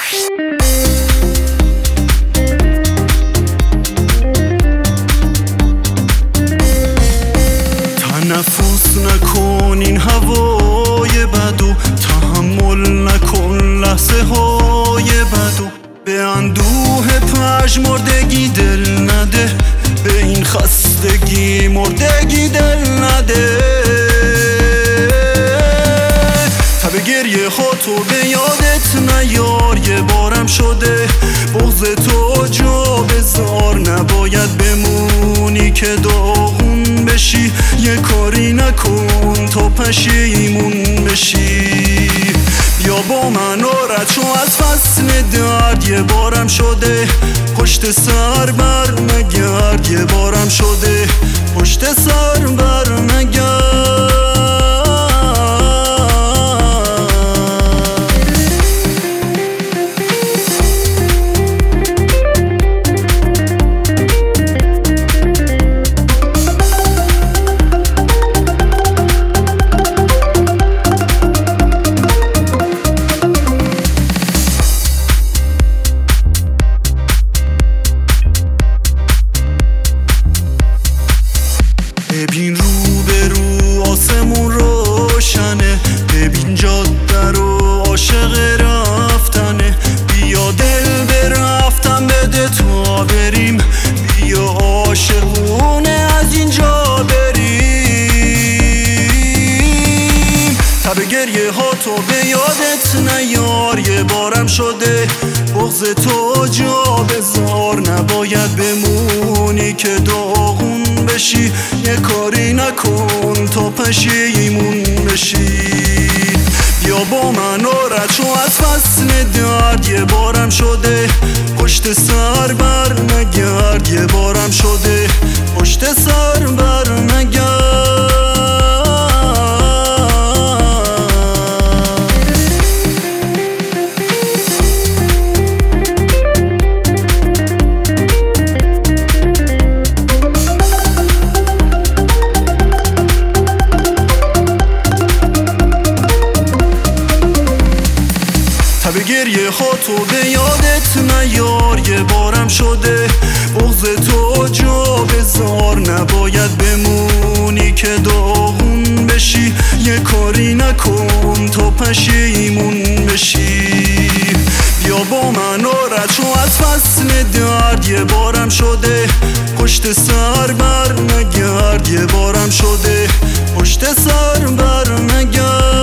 تنفس نکن این هوای بدو، تحمل نکن لحظه های بدو، به اندوه پژمردگی دل نده، به این خستگی مردگی دل نده. تب گریه ها تو به یادت نیار، یه بارم شده بغض تو جا بذار، نباید بمونی که داغون بشی، یه کاری نکن تا پشیمون بشی. بیا با من رد شو از فصل درد، یه بارم شده پشت سر بر نگرد، یه بارم شده پشت سر بر نگرد. ببین رو به رو آسمون روشنه، ببین جاده رو عاشق رفتنه، بیا دل به رفتن بده تا بریم، بیا عاشقونه از اینجا بریم. تب گریه ها تو به یادت نیار، یه بارم شده بغض تو جا بذار، نباید بمونی که داغون بشی، یه کاری نکن تا پشیمون بشی. بیا با من رد شو از فصل درد، یه بارم شده پشت سر بر نگرد، یه بارم شده پشت سر بر نگرد. تب گریه ها تو به یادت نیار، یه بارم شده بغض تو جا بذار، نباید بمونی که داغون بشی، یه کاری نکن تا پشیمون بشی. بیا با من رد شو از فصل درد، یه بارم شده پشت سر بر نگرد، یه بارم شده پشت سر بر نگرد.